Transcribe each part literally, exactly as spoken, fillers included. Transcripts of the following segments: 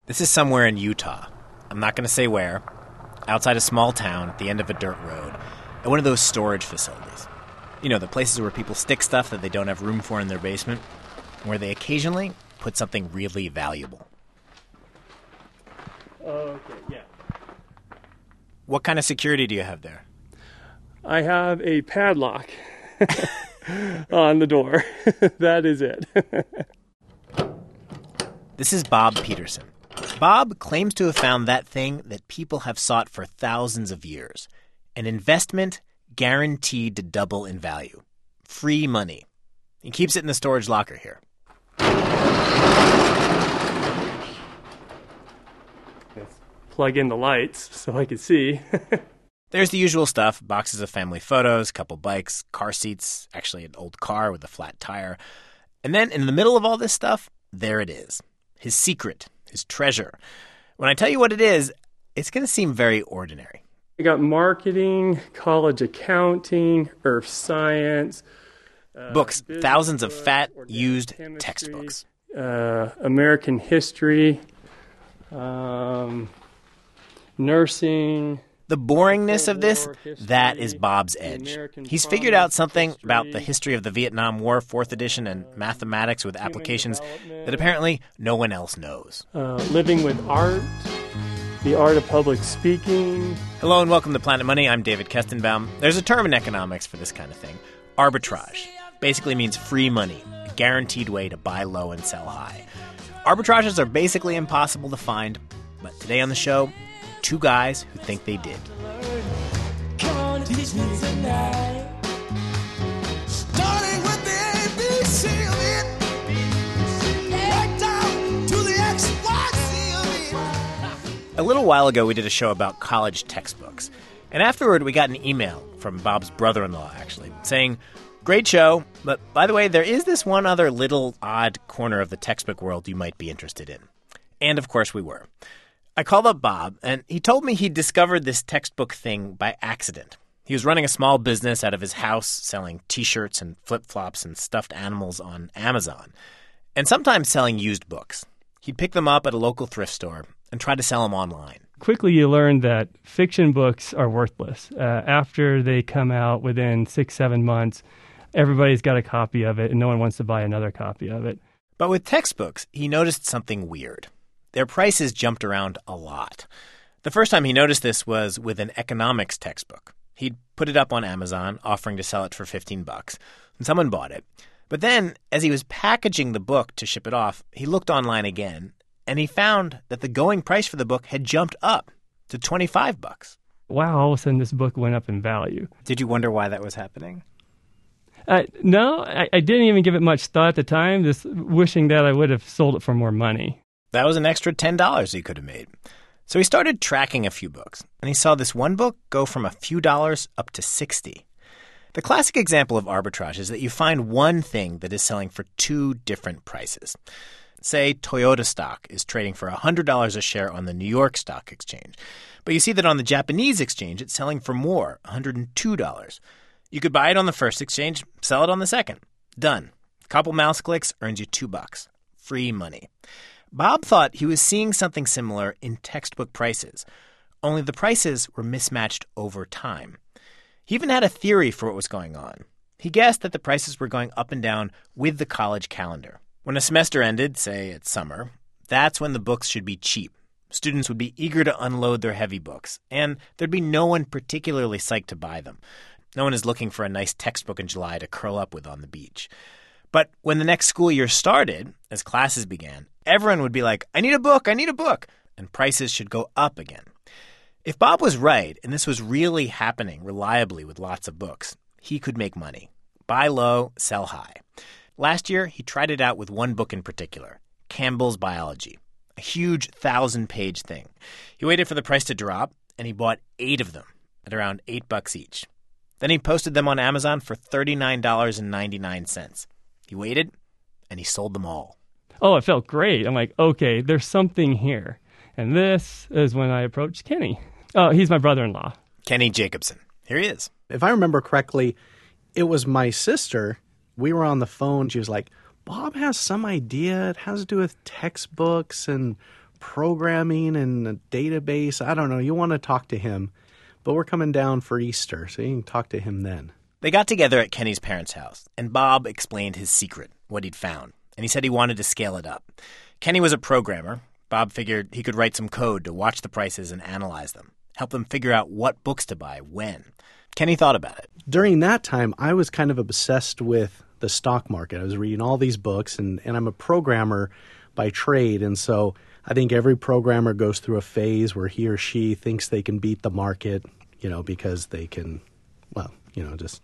This is somewhere in Utah. I'm not going to say where. Outside a small town at the end of a dirt road. At one of those storage facilities. You know, the places where people stick stuff that they don't have room for in their basement. Where they occasionally put something really valuable. Okay, yeah. What kind of security do you have there? I have a padlock on the door. That is it. This is Bob Peterson. Bob claims to have found that thing that people have sought for thousands of years. An investment guaranteed to double in value. Free money. He keeps it in the storage locker here. Let's plug in the lights so I can see. There's the usual stuff, boxes of family photos, couple bikes, car seats, actually an old car with a flat tire. And then in the middle of all this stuff, there it is. His secret, his treasure. When I tell you what it is, it's going to seem very ordinary. I got marketing, college accounting, earth science. Uh, Books, thousands of books, fat, organic used chemistry, textbooks. Uh, American history, um, nursing. The boringness of this, that is Bob's edge. He's figured out something about the history of the Vietnam War, fourth edition, and mathematics with applications that apparently no one else knows. Uh, living with art, the art of public speaking. Hello and welcome to Planet Money. I'm David Kestenbaum. There's a term in economics for this kind of thing. Arbitrage. Basically means free money, a guaranteed way to buy low and sell high. Arbitrages are basically impossible to find, but today on the show, two guys who think they did. Come on, teach me tonight. Starting with the A B C of it, right down to the X Y Z of it. A little while ago, we did a show about college textbooks. And afterward, we got an email from Bob's brother-in-law, actually, saying, great show, but by the way, there is this one other little odd corner of the textbook world you might be interested in. And of course we were. I called up Bob, and he told me he'd discovered this textbook thing by accident. He was running a small business out of his house, selling T-shirts and flip-flops and stuffed animals on Amazon, and sometimes selling used books. He'd pick them up at a local thrift store and try to sell them online. Quickly you learn that fiction books are worthless. Uh, after they come out within six, seven months, everybody's got a copy of it, and no one wants to buy another copy of it. But with textbooks, he noticed something weird. Their prices jumped around a lot. The first time he noticed this was with an economics textbook. He'd put it up on Amazon, offering to sell it for fifteen bucks, and someone bought it. But then, as he was packaging the book to ship it off, he looked online again, and he found that the going price for the book had jumped up to twenty-five bucks. Wow, all of a sudden this book went up in value. Did you wonder why that was happening? Uh, no, I, I didn't even give it much thought at the time, just wishing that I would have sold it for more money. That was an extra ten dollars he could have made. So he started tracking a few books, and he saw this one book go from a few dollars up to sixty. The classic example of arbitrage is that you find one thing that is selling for two different prices. Say Toyota stock is trading for one hundred dollars a share on the New York Stock Exchange, but you see that on the Japanese exchange it's selling for more, one hundred two dollars. You could buy it on the first exchange, sell it on the second. Done. A couple mouse clicks earns you two bucks. Free money. Bob thought he was seeing something similar in textbook prices, only the prices were mismatched over time. He even had a theory for what was going on. He guessed that the prices were going up and down with the college calendar. When a semester ended, say it's summer, that's when the books should be cheap. Students would be eager to unload their heavy books, and there'd be no one particularly psyched to buy them. No one is looking for a nice textbook in July to curl up with on the beach. But when the next school year started, as classes began, everyone would be like, I need a book, I need a book, and prices should go up again. If Bob was right, and this was really happening reliably with lots of books, he could make money. Buy low, sell high. Last year, he tried it out with one book in particular, Campbell's Biology, a huge thousand-page thing. He waited for the price to drop, and he bought eight of them at around eight bucks each. Then he posted them on Amazon for thirty-nine dollars and ninety-nine cents. He waited, and he sold them all. Oh, it felt great. I'm like, okay, there's something here. And this is when I approached Kenny. Oh, he's my brother-in-law. Kenny Jacobson. Here he is. If I remember correctly, it was my sister. We were on the phone. She was like, Bob has some idea. It has to do with textbooks and programming and a database. I don't know. You want to talk to him, but we're coming down for Easter, so you can talk to him then. They got together at Kenny's parents' house, and Bob explained his secret, what he'd found, and he said he wanted to scale it up. Kenny was a programmer. Bob figured he could write some code to watch the prices and analyze them, help them figure out what books to buy when. Kenny thought about it. During that time, I was kind of obsessed with the stock market. I was reading all these books, and, and I'm a programmer by trade, and so I think every programmer goes through a phase where he or she thinks they can beat the market, you know, because they can, well, you know, just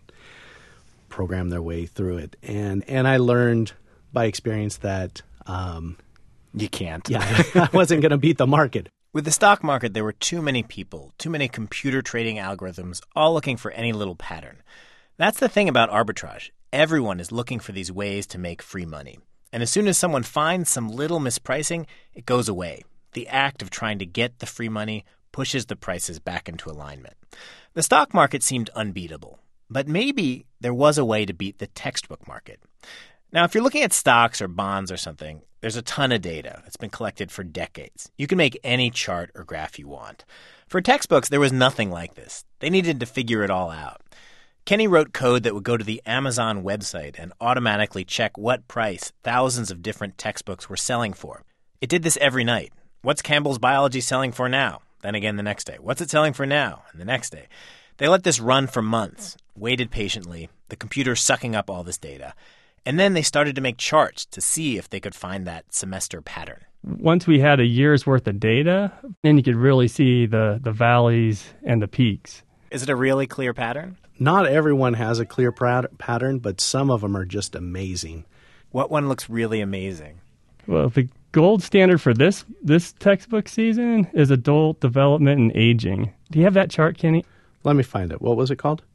program their way through it. And and I learned by experience that um, You can't. yeah, I wasn't going to beat the market. With the stock market, there were too many people, too many computer trading algorithms, all looking for any little pattern. That's the thing about arbitrage. Everyone is looking for these ways to make free money. And as soon as someone finds some little mispricing, it goes away. The act of trying to get the free money pushes the prices back into alignment. The stock market seemed unbeatable, but maybe there was a way to beat the textbook market. Now, if you're looking at stocks or bonds or something, there's a ton of data that's been collected for decades. You can make any chart or graph you want. For textbooks, there was nothing like this. They needed to figure it all out. Kenny wrote code that would go to the Amazon website and automatically check what price thousands of different textbooks were selling for. It did this every night. What's Campbell's Biology selling for now? Then again the next day. What's it selling for now? And the next day. They let this run for months, waited patiently, the computer sucking up all this data. And then they started to make charts to see if they could find that semester pattern. Once we had a year's worth of data, then you could really see the, the valleys and the peaks. Is it a really clear pattern? Not everyone has a clear pat- pattern, but some of them are just amazing. What one looks really amazing? Well, the gold standard for this this textbook season is adult development and aging. Do you have that chart, Kenny? Let me find it. What was it called?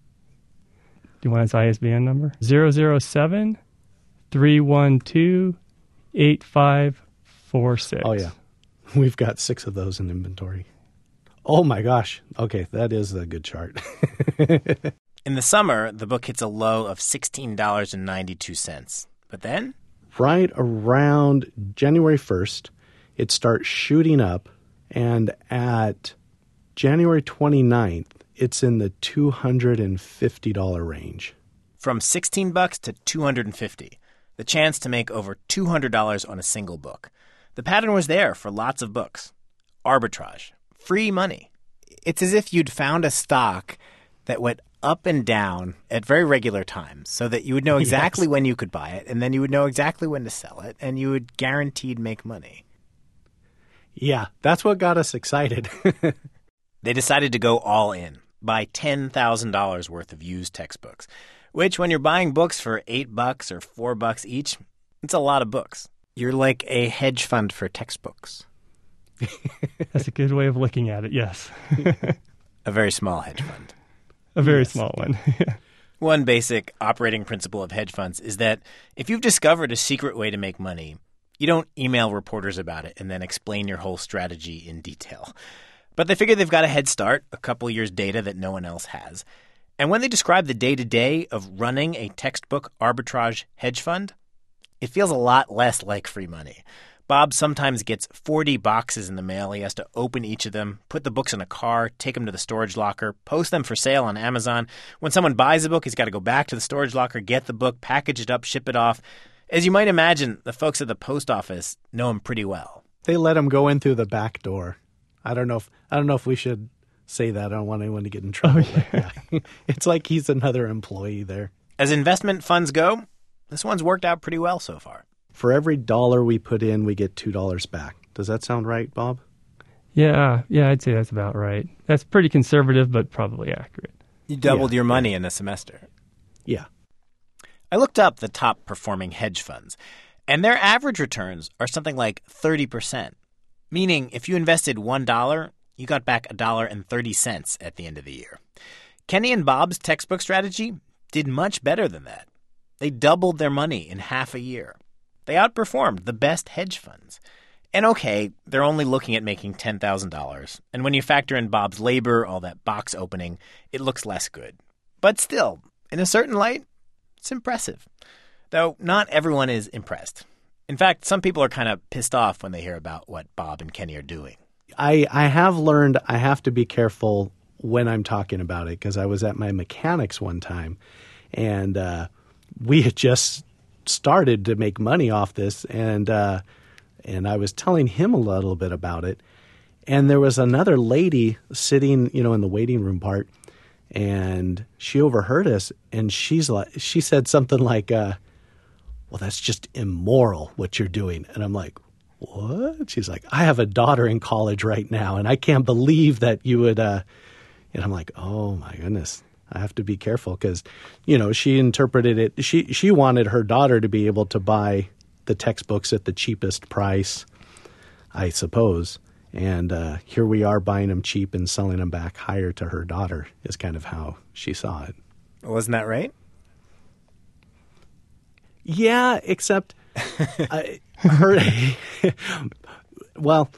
Do you want its I S B N number? zero zero seven, three one two, eight five four six. Oh, yeah. We've got six of those in inventory. Oh, my gosh. Okay, that is a good chart. In the summer, the book hits a low of sixteen dollars and ninety-two cents. But then? Right around January first, it starts shooting up, and at January twenty-ninth, it's in the two hundred fifty dollars range. From sixteen bucks to two hundred fifty. The chance to make over two hundred dollars on a single book. The pattern was there for lots of books. Arbitrage. Free money. It's as if you'd found a stock that went up and down at very regular times so that you would know exactly Yes. when you could buy it, and then you would know exactly when to sell it, and you would guaranteed make money. Yeah, that's what got us excited. They decided to go all in, buy ten thousand dollars worth of used textbooks, which when you're buying books for eight bucks or four bucks each, it's a lot of books. You're like a hedge fund for textbooks. That's a good way of looking at it, yes. A very small hedge fund. A very Yes. small one. One basic operating principle of hedge funds is that if you've discovered a secret way to make money, you don't email reporters about it and then explain your whole strategy in detail. But they figure they've got a head start, a couple years' data that no one else has. And when they describe the day-to-day of running a textbook arbitrage hedge fund, it feels a lot less like free money. Bob sometimes gets forty boxes in the mail. He has to open each of them, put the books in a car, take them to the storage locker, post them for sale on Amazon. When someone buys a book, he's got to go back to the storage locker, get the book, package it up, ship it off. As you might imagine, the folks at the post office know him pretty well. They let him go in through the back door. I don't know if I don't know if we should say that. I don't want anyone to get in trouble. Oh, yeah. But, yeah. It's like he's another employee there. As investment funds go, this one's worked out pretty well so far. For every dollar we put in, we get two dollars back. Does that sound right, Bob? Yeah, yeah, I'd say that's about right. That's pretty conservative, but probably accurate. You doubled Yeah, your money in a semester. Yeah. I looked up the top performing hedge funds, and their average returns are something like thirty percent. Meaning, if you invested one dollar, you got back one dollar and thirty cents at the end of the year. Kenny and Bob's textbook strategy did much better than that. They doubled their money in half a year. They outperformed the best hedge funds. And okay, they're only looking at making ten thousand dollars. And when you factor in Bob's labor, all that box opening, it looks less good. But still, in a certain light, it's impressive. Though not everyone is impressed. In fact, some people are kind of pissed off when they hear about what Bob and Kenny are doing. I, I have learned I have to be careful when I'm talking about it because I was at my mechanic's one time and uh, we had just started to make money off this and uh, and I was telling him a little bit about it. And there was another lady sitting, you know, in the waiting room part, and she overheard us, and she's like, she said something like, uh, "Well, that's just immoral what you're doing." And I'm like, "What?" She's like, "I have a daughter in college right now, and I can't believe that you would." Uh, and I'm like, "Oh my goodness, I have to be careful," because, you know, she interpreted it. She she wanted her daughter to be able to buy the textbooks at the cheapest price, I suppose. And uh, here we are buying them cheap and selling them back higher to her daughter is kind of how she saw it. Wasn't that right? Yeah, except I, her. Well,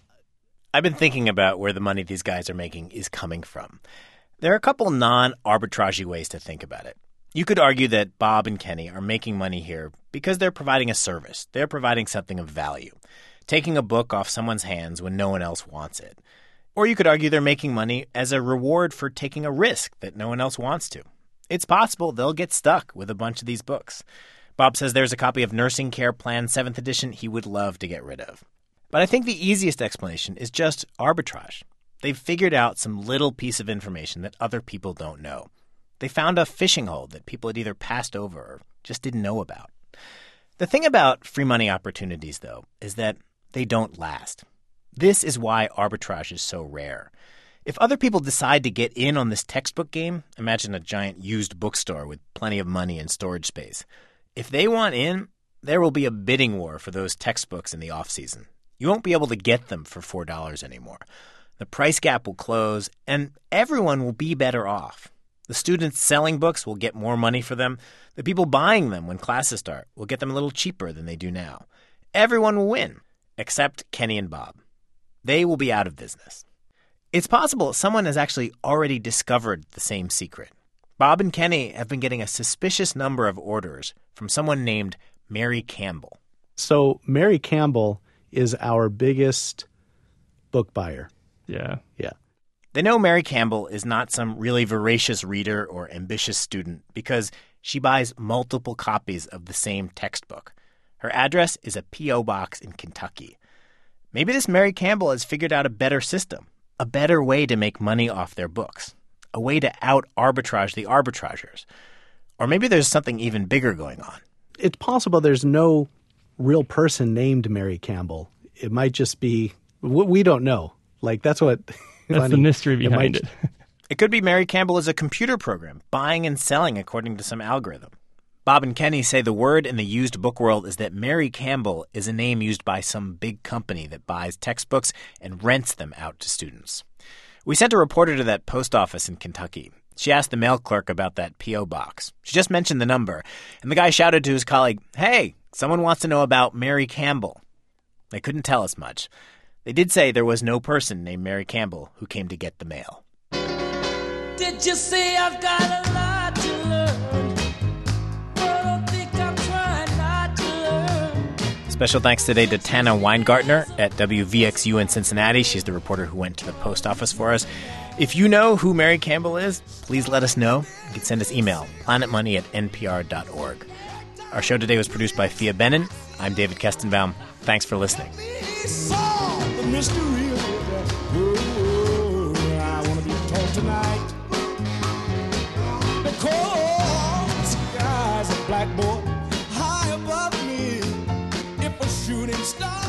I've been thinking about where the money these guys are making is coming from. There are a couple non-arbitrage ways to think about it. You could argue that Bob and Kenny are making money here because they're providing a service. They're providing something of value. Taking a book off someone's hands when no one else wants it. Or you could argue they're making money as a reward for taking a risk that no one else wants to. It's possible they'll get stuck with a bunch of these books. Bob says there's a copy of Nursing Care Plan seventh edition he would love to get rid of. But I think the easiest explanation is just arbitrage. They've figured out some little piece of information that other people don't know. They found a fishing hole that people had either passed over or just didn't know about. The thing about free money opportunities, though, is that they don't last. This is why arbitrage is so rare. If other people decide to get in on this textbook game, imagine a giant used bookstore with plenty of money and storage space. If they want in, there will be a bidding war for those textbooks in the off-season. You won't be able to get them for four dollars anymore. The price gap will close, and everyone will be better off. The students selling books will get more money for them. The people buying them when classes start will get them a little cheaper than they do now. Everyone will win. Except Kenny and Bob. They will be out of business. It's possible someone has actually already discovered the same secret. Bob and Kenny have been getting a suspicious number of orders from someone named Mary Campbell. So Mary Campbell is our biggest book buyer. Yeah. Yeah. They know Mary Campbell is not some really voracious reader or ambitious student because she buys multiple copies of the same textbook. Her address is a P O box in Kentucky. Maybe this Mary Campbell has figured out a better system, a better way to make money off their books, a way to out-arbitrage the arbitrageurs. Or maybe there's something even bigger going on. It's possible there's no real person named Mary Campbell. It might just be, we don't know. Like, that's what... That's funny. the mystery It behind might- it. It could be Mary Campbell is a computer program, buying and selling according to some algorithm. Bob and Kenny say the word in the used book world is that Mary Campbell is a name used by some big company that buys textbooks and rents them out to students. We sent a reporter to that post office in Kentucky. She asked the mail clerk about that P O box. She just mentioned the number, and the guy shouted to his colleague, "Hey, someone wants to know about Mary Campbell." They couldn't tell us much. They did say there was no person named Mary Campbell who came to get the mail. Did you say I've got a lot to learn? But I don't think I'm trying not to learn. Special thanks today to Tana Weingartner at W V X U in Cincinnati. She's the reporter who went to the post office for us. If you know who Mary Campbell is, please let us know. You can send us email, planetmoney at n p r dot org. Our show today was produced by Thea Benin. I'm David Kestenbaum. Thanks for listening. Solve the mystery. Oh, I want to be told tonight. Because the sky's a blackboard high above me. If a shooting star